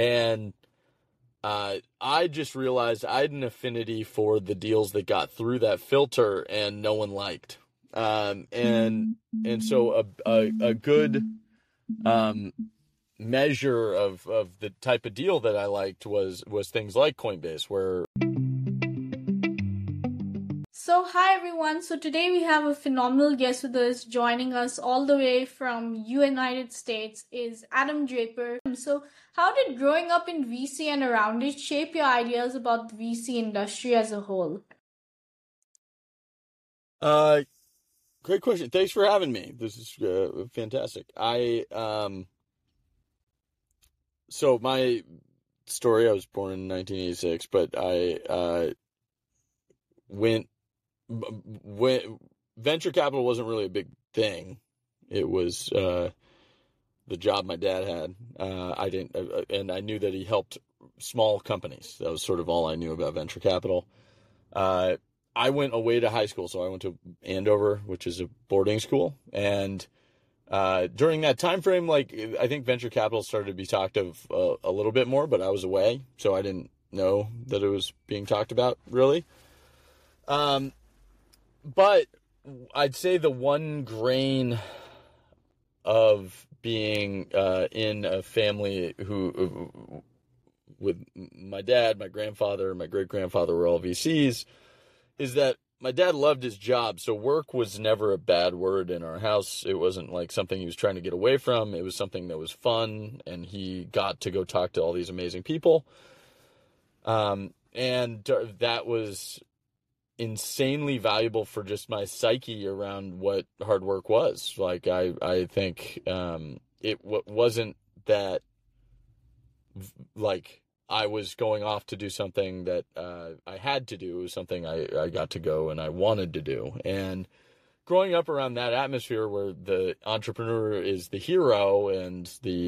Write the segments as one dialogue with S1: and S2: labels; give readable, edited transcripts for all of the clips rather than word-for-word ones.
S1: And I just realized I had an affinity for the deals that got through that filter and no one liked. And so a good measure of the type of deal that I liked was things like Coinbase, where.
S2: So, hi everyone. So, today we have a phenomenal guest with us. Joining us all the way from United States is Adam Draper. So, how did growing up in VC and around it shape your ideas about the VC industry as a whole?
S1: Uh, Great question. Thanks for having me. This is fantastic. So my story, I was born in 1986, but I went when venture capital wasn't really a big thing. It was the job my dad had. I didn't, and I knew that he helped small companies. That was sort of all I knew about venture capital. Uh, I went away to high school, so I went to Andover, which is a boarding school, and during that time frame, like I think venture capital started to be talked of a little bit more, but I was away, so I didn't know that it was being talked about really. Um, but I'd say the one grain of being in a family who with my dad, my grandfather, my great grandfather were all VCs, is that my dad loved his job, so work was never a bad word in our house. It wasn't like something he was trying to get away from. It was something that was fun, and he got to go talk to all these amazing people. And that was insanely valuable for just my psyche around what hard work was. Like I think wasn't that like I was going off to do something that I had to do. It was something I got to go and I wanted to do. And growing up around that atmosphere where the entrepreneur is the hero and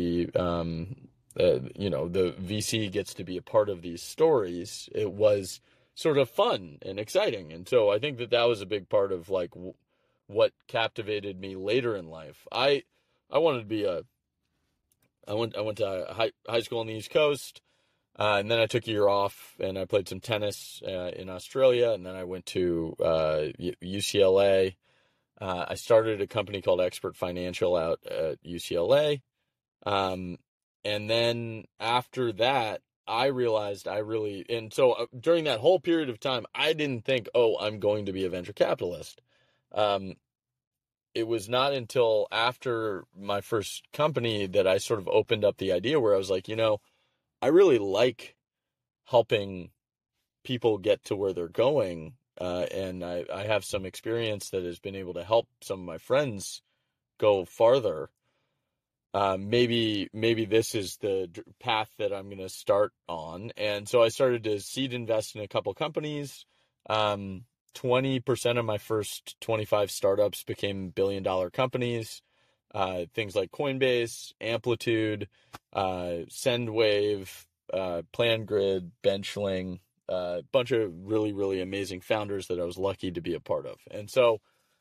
S1: the VC gets to be a part of these stories, it was sort of fun and exciting. And so I think that was a big part of like what captivated me later in life. I wanted to be I went to high school on the East Coast. And then I took a year off and I played some tennis in Australia. And then I went to UCLA. I started a company called Expert Financial out at UCLA. And then after that, I realized and so during that whole period of time, I didn't think, oh, I'm going to be a venture capitalist. It was not until after my first company that I sort of opened up the idea where I was like, I really like helping people get to where they're going. And I have some experience that has been able to help some of my friends go farther. Maybe this is the path that I'm going to start on. And so I started to seed invest in a couple companies. 20% of my first 25 startups became $1 billion companies. Things like Coinbase, Amplitude, Sendwave, PlanGrid, Benchling, a bunch of really, really amazing founders that I was lucky to be a part of. And so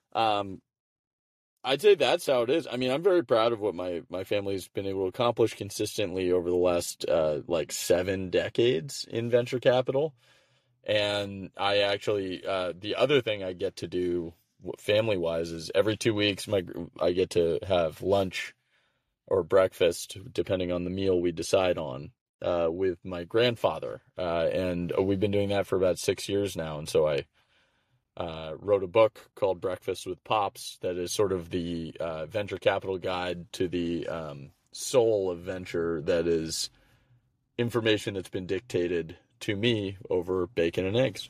S1: I'd say that's how it is. I mean, I'm very proud of what my family's been able to accomplish consistently over the last like 7 decades in venture capital. And I actually, the other thing I get to do family wise is every 2 weeks, I get to have lunch or breakfast, depending on the meal we decide on, with my grandfather. And we've been doing that for about 6 years now. And so I wrote a book called Breakfast with Pops that is sort of the venture capital guide to the soul of venture, that is information that's been dictated to me over bacon and eggs.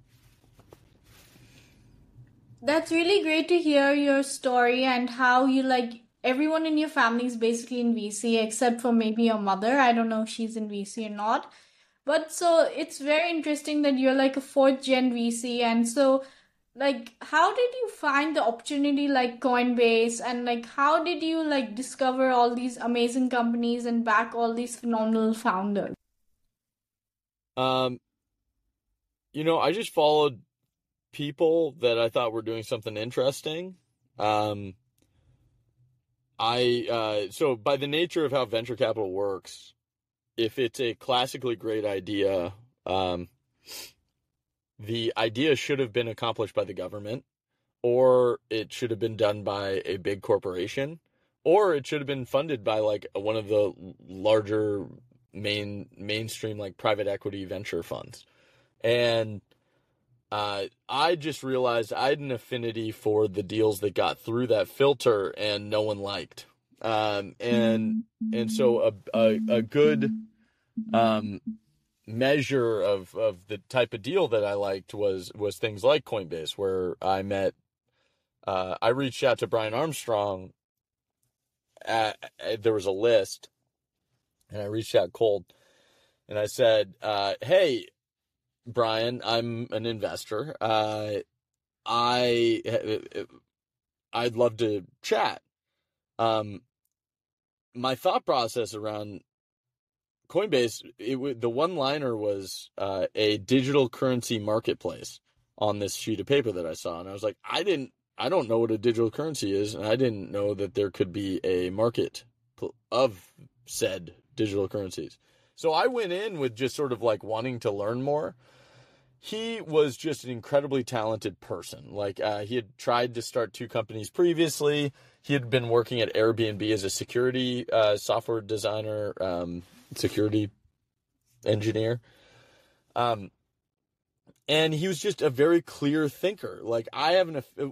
S2: That's really great to hear your story and how you like everyone in your family is basically in VC except for maybe your mother. I don't know if she's in VC or not. But so it's very interesting that you're like a fourth gen VC. And so, like, how did you find the opportunity like Coinbase? And like, how did you like discover all these amazing companies and back all these phenomenal founders?
S1: Um, I just followed people that I thought were doing something interesting. Um, so by the nature of how venture capital works, if it's a classically great idea, the idea should have been accomplished by the government, or it should have been done by a big corporation, or it should have been funded by like one of the larger mainstream like private equity venture funds. And I just realized I had an affinity for the deals that got through that filter and no one liked. And so a good measure of the type of deal that I liked was things like Coinbase, where I reached out to Brian Armstrong. There was a list, and I reached out cold, and I said, "Hey, Brian, I'm an investor. I'd love to chat." My thought process around Coinbase, the one-liner was a digital currency marketplace on this sheet of paper that I saw, and I was like, I don't know what a digital currency is, and I didn't know that there could be a market of said digital currencies. So I went in with just sort of like wanting to learn more. He was just an incredibly talented person. Like he had tried to start 2 companies previously. He had been working at Airbnb as a security software designer, security engineer. And he was just a very clear thinker. Like I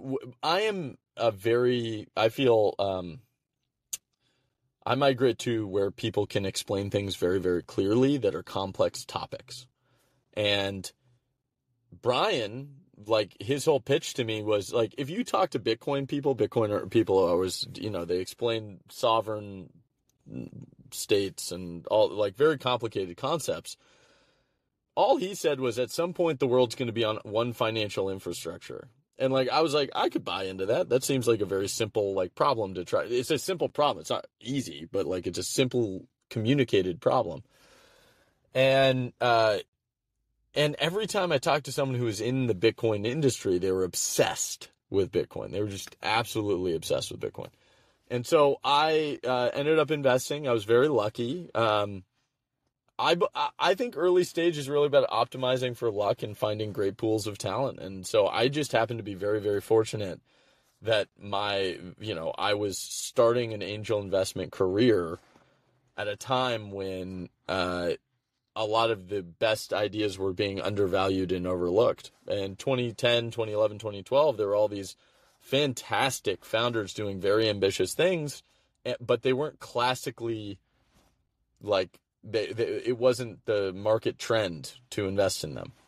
S1: migrate to where people can explain things very, very clearly that are complex topics. And Brian, like his whole pitch to me was like, if you talk to Bitcoin people are always, they explain sovereign states and all like very complicated concepts. All he said was at some point the world's going to be on one financial infrastructure. And like, I was like, I could buy into that. That seems like a very simple like problem to try. It's a simple problem. It's not easy, but like it's a simple communicated problem. And every time I talked to someone who was in the Bitcoin industry, they were obsessed with Bitcoin. They were just absolutely obsessed with Bitcoin. And so I ended up investing. I was very lucky. I think early stage is really about optimizing for luck and finding great pools of talent. And so I just happened to be very, very fortunate that I was starting an angel investment career at a time when a lot of the best ideas were being undervalued and overlooked. In 2010, 2011, 2012, there were all these fantastic founders doing very ambitious things, but they weren't classically like, it wasn't the market trend to invest in them.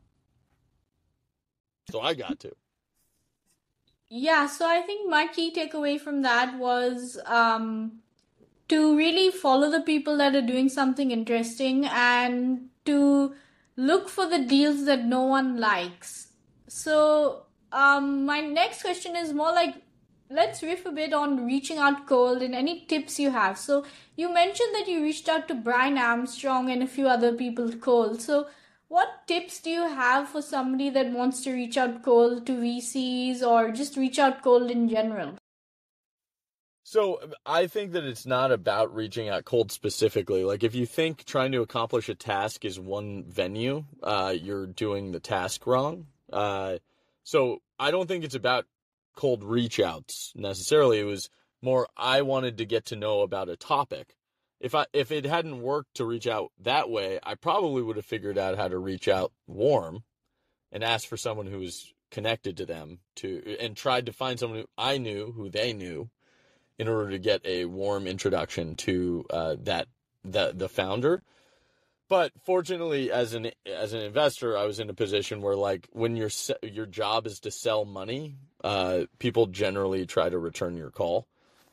S1: So I got to.
S2: Yeah, so I think my key takeaway from that was to really follow the people that are doing something interesting and to look for the deals that no one likes. So, my next question is more like, let's riff a bit on reaching out cold and any tips you have. So, you mentioned that you reached out to Brian Armstrong and a few other people cold. So, what tips do you have for somebody that wants to reach out cold to VCs or just reach out cold in general?
S1: So I think that it's not about reaching out cold specifically. Like if you think trying to accomplish a task is one venue, you're doing the task wrong. So I don't think it's about cold reach outs necessarily. It was more I wanted to get to know about a topic. If it hadn't worked to reach out that way, I probably would have figured out how to reach out warm and ask for someone who was connected to them and tried to find someone who I knew, who they knew, in order to get a warm introduction to the founder. But fortunately, as an investor, I was in a position where like when your job is to sell money, people generally try to return your call.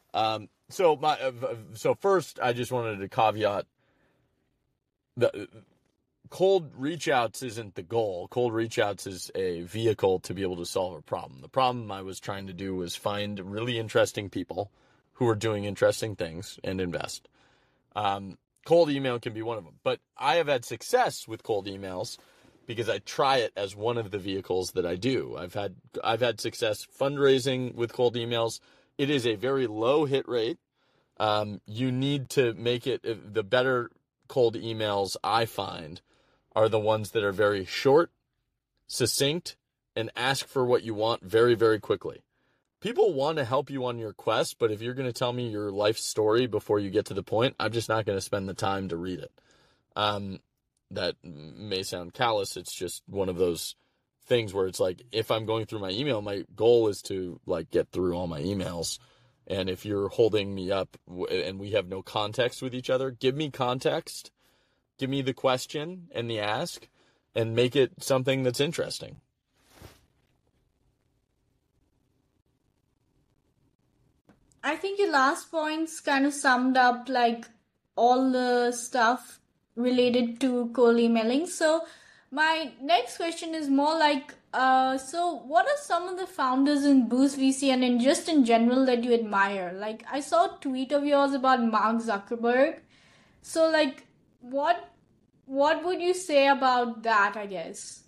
S1: So first, I just wanted to caveat the cold reach outs isn't the goal. Cold reach outs is a vehicle to be able to solve a problem. The problem I was trying to do was find really interesting people who are doing interesting things and invest. Cold email can be one of them, but I have had success with cold emails because I try it as one of the vehicles that I do. I've had success fundraising with cold emails. It is a very low hit rate. You need to make it the better cold emails I find are the ones that are very short, succinct, and ask for what you want very, very quickly. People want to help you on your quest, but if you're going to tell me your life story before you get to the point, I'm just not going to spend the time to read it. That may sound callous. It's just one of those things where it's like, if I'm going through my email, my goal is to like get through all my emails. And if you're holding me up and we have no context with each other, give me context, give me the question and the ask, and make it something that's interesting.
S2: I think your last points kind of summed up like all the stuff related to cold emailing. So my next question is more like, so what are some of the founders in Boost VC and in just in general that you admire? Like I saw a tweet of yours about Mark Zuckerberg. So like what would you say about that, I guess?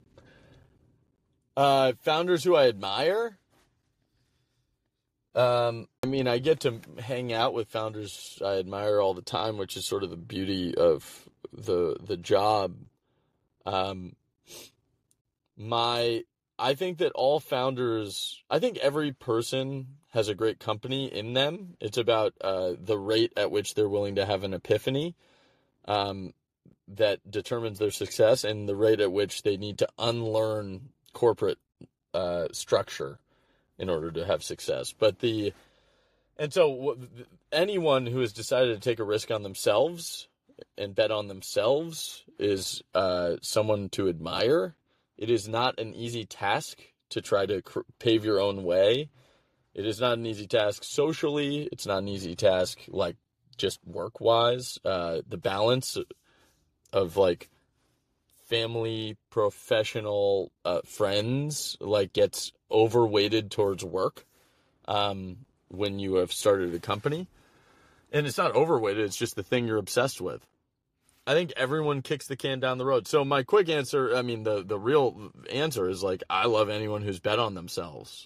S1: Founders who I admire. I mean, I get to hang out with founders I admire all the time, which is sort of the beauty of the job. Um, I think that all founders, I think every person has a great company in them. It's about the rate at which they're willing to have an epiphany that determines their success, and the rate at which they need to unlearn corporate structure in order to have success. And so anyone who has decided to take a risk on themselves and bet on themselves is someone to admire. It is not an easy task to try to pave your own way. It is not an easy task socially. It's not an easy task like just work-wise. The balance of like family, professional, friends, like gets overweighted towards work when you have started a company. And it's not overweighted, it's just the thing you're obsessed with. I think everyone kicks the can down the road. So my quick answer, I mean, the real answer is like, I love anyone who's bet on themselves.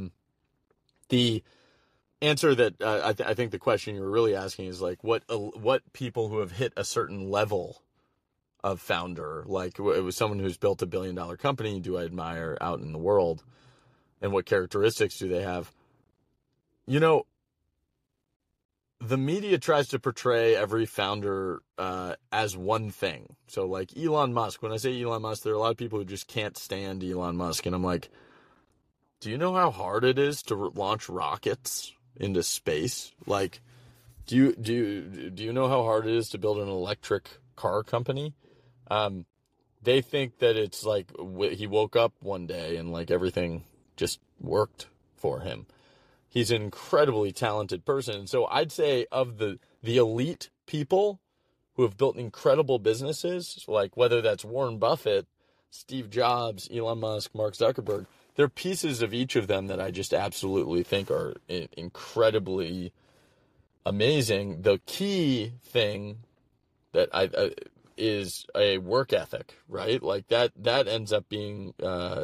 S1: The answer that I think the question you were really asking is like, what people who have hit a certain level of founder, like it was someone who's built $1 billion company, do I admire out in the world, and what characteristics do they have? You know, the media tries to portray every founder as one thing. So like Elon Musk, when I say Elon Musk, there are a lot of people who just can't stand Elon Musk. And I'm like, do you know how hard it is to launch rockets into space? Like, do you know how hard it is to build an electric car company? They think that it's like he woke up one day and like everything just worked for him. He's an incredibly talented person. And so I'd say of the elite people who have built incredible businesses, like whether that's Warren Buffett, Steve Jobs, Elon Musk, Mark Zuckerberg, there are pieces of each of them that I just absolutely think are incredibly amazing. The key thing that I is a work ethic, right? Like that ends up being the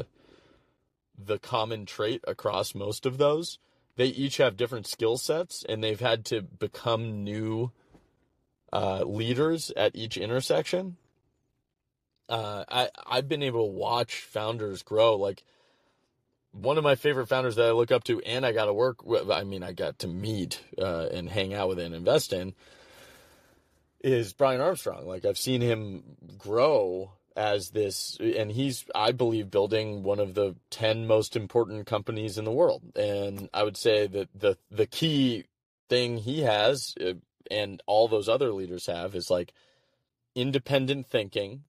S1: common trait across most of those. They each have different skill sets, and they've had to become new leaders at each intersection. I've been able to watch founders grow. Like one of my favorite founders that I look up to, and I got to work with, I mean, I got to meet and hang out with and invest in, is Brian Armstrong. Like I've seen him grow as this, and he's, I believe, building one of the 10 most important companies in the world. And I would say that the key thing he has, and all those other leaders have, is like independent thinking,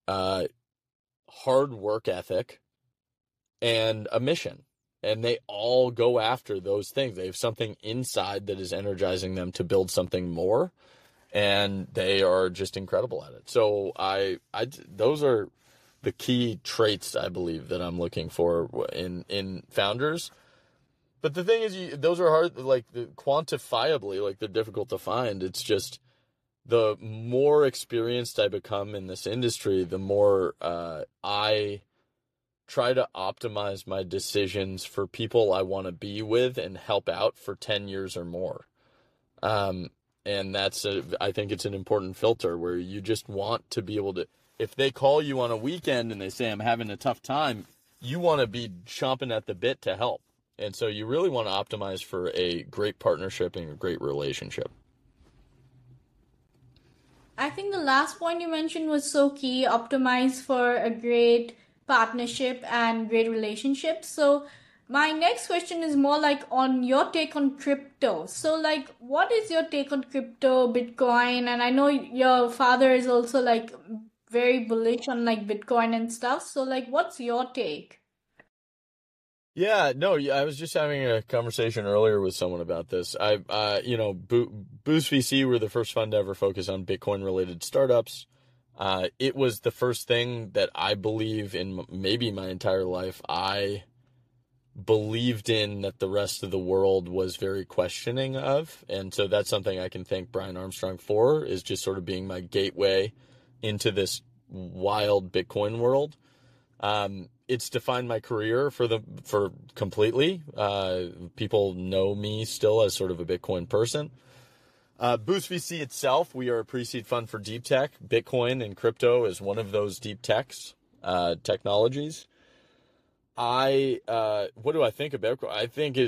S1: hard work ethic, and a mission. And they all go after those things. They have something inside that is energizing them to build something more. And they are just incredible at it. So those are the key traits, I believe, that I'm looking for in founders. But the thing is, those are hard, like quantifiably, like they're difficult to find. It's just the more experienced I become in this industry, the more I try to optimize my decisions for people I want to be with and help out for 10 years or more. And I think it's an important filter where you just want to be able to, if they call you on a weekend and they say, I'm having a tough time, you want to be chomping at the bit to help. And so you really want to optimize for a great partnership and a great relationship.
S2: I think the last point you mentioned was so key, optimize for a great partnership and great relationship. So my next question is more like on your take on crypto. So like what is your take on crypto, Bitcoin? And I know your father is also like very bullish on like Bitcoin and stuff. So like what's your take?
S1: Yeah, no, I was just having a conversation earlier with someone about this. Boost VC were the first fund to ever focus on Bitcoin related startups. It was the first thing that I believe in maybe my entire life. I believed in that the rest of the world was very questioning of. And so that's something I can thank Brian Armstrong for, is just sort of being my gateway into this wild Bitcoin world. It's defined my career for completely. People know me still as sort of a Bitcoin person. Boost VC itself, we are a pre-seed fund for deep tech. Bitcoin and crypto is one of those deep technologies. What do I think about Bitcoin? I think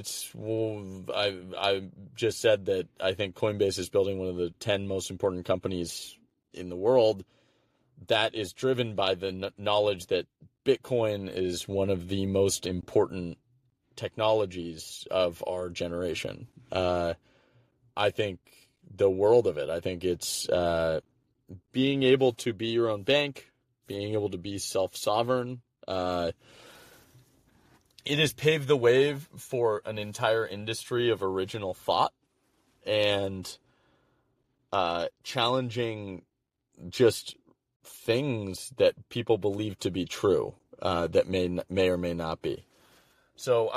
S1: I just said that I think Coinbase is building one of the 10 most important companies in the world. That is driven by the knowledge that Bitcoin is one of the most important technologies of our generation. I think the world of it. I think it's being able to be your own bank, being able to be self-sovereign. It has paved the way for an entire industry of original thought and challenging just things that people believe to be true that may or may not be. So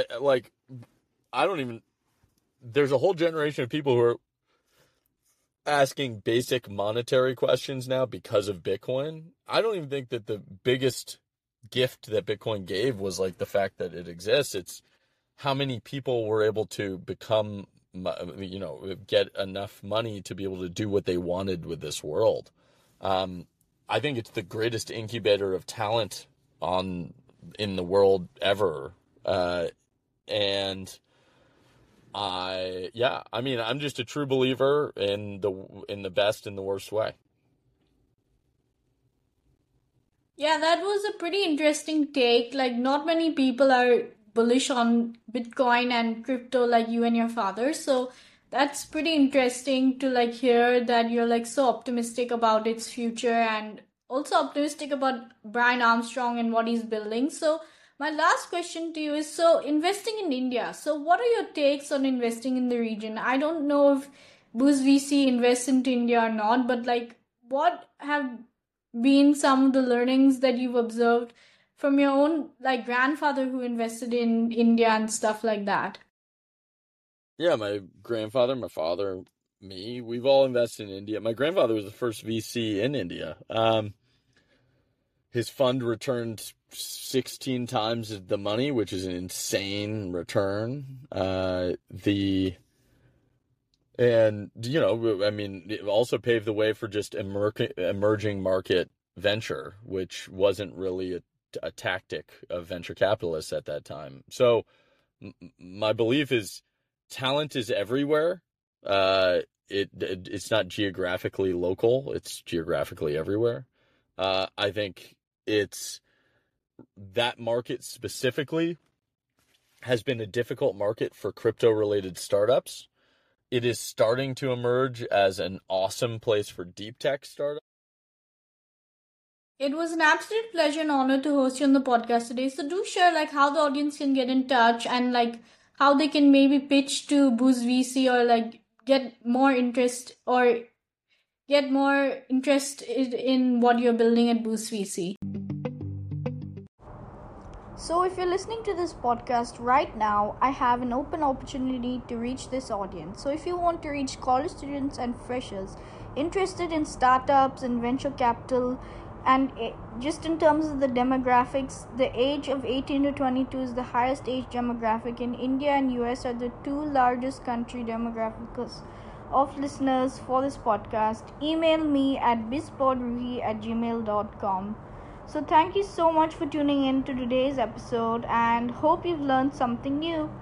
S1: there's a whole generation of people who are asking basic monetary questions now because of Bitcoin. I don't even think that the biggest gift that Bitcoin gave was like the fact that it exists. It's how many people were able to become, get enough money to be able to do what they wanted with this world. I think it's the greatest incubator of talent in the world ever. I'm just a true believer in the best and the worst way.
S2: Yeah, that was a pretty interesting take. Like, not many people are bullish on Bitcoin and crypto like you and your father. So that's pretty interesting to like hear that you're like so optimistic about its future and also optimistic about Brian Armstrong and what he's building. So my last question to you is, so investing in India. So what are your takes on investing in the region? I don't know if Boost VC invests into India or not, but like what have been some of the learnings that you've observed from your own like grandfather who invested in India and stuff like that?
S1: Yeah, my grandfather, my father, me, we've all invested in India. My grandfather was the first VC in India. His fund returned 16 times the money, which is an insane return. It also paved the way for just emerging market venture, which wasn't really a tactic of venture capitalists at that time. So my belief is talent is everywhere. It's not geographically local. It's geographically everywhere. I think it's that market specifically has been a difficult market for crypto-related startups. It is starting to emerge as an awesome place for deep tech startups.
S2: It was an absolute pleasure and honor to host you on the podcast today. So do share like how the audience can get in touch and like how they can maybe pitch to Boost VC or like get more interest in what you're building at Boost VC. So if you're listening to this podcast right now, I have an open opportunity to reach this audience. So if you want to reach college students and freshers interested in startups and venture capital, and just in terms of the demographics, the age of 18 to 22 is the highest age demographic in India, and US are the two largest country demographics of listeners for this podcast, email me at bizpodruhi@gmail.com. So thank you so much for tuning in to today's episode and hope you've learned something new.